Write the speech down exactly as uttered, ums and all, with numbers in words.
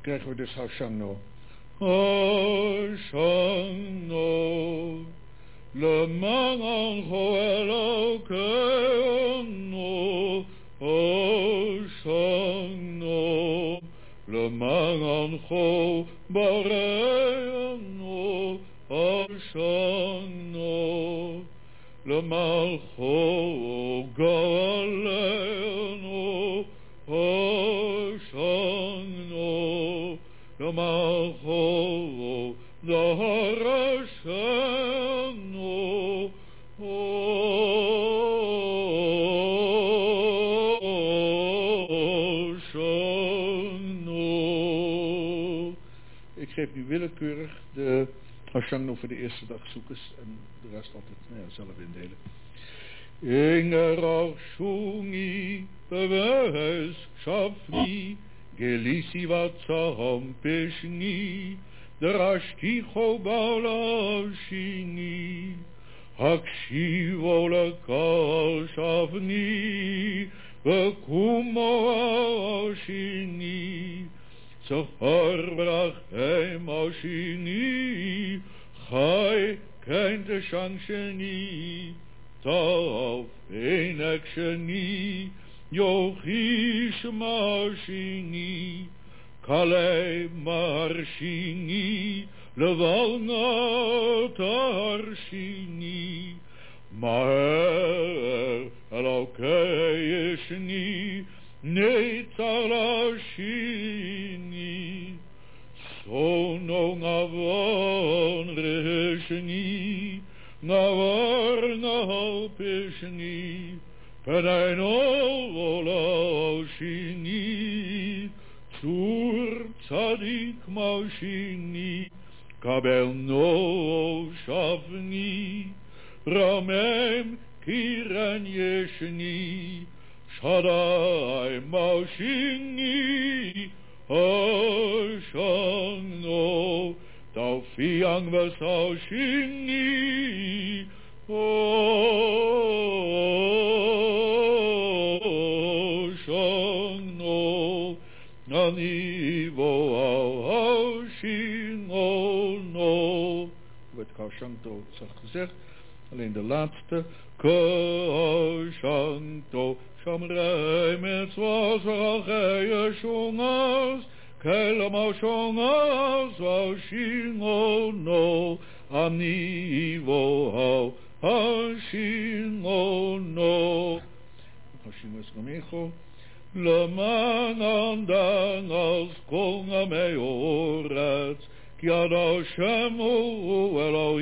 krijgen we dus Hoshangno. Hoshangno, le mango elokeano, Hoshangno, le mango bareano, Hoshangno, le mango galeano, Hoshangno, le mango darashano, Hoshangno. Ik geef nu willekeurig de Hoshangno voor de eerste dag zoekers en de rest altijd nou ja, zelf indelen. Ingerach shungi beweis shafni gelisi vatsaham peshni drashti chobala shini hakshivo lekal shavni vekumo shini zachar brachem shini chai kente shangsheni Tov enek sheni yochish marshini kale marshini levalna tarshini maher elokei netarashini sono ngavon reshini Navar nahal peshni, penaino ola shini, zur tzadik mashini, kabel no shavni, ramem kiran yeshni, shadai mashini, Hoshangno, Taufiang Vasaushini, Hoshangno, Nanivo Hoshingno. Wordt Hoshangno zacht gezegd. Alleen de laatste. Hoshangno, Shamrei Mitzvah Zrachei Shungas. Kelamo shongas Hoshingno, Anivo Hoshingno. Hoshingno is Gamecho. Leman andan als konga meoret, ki ad Hashemu elo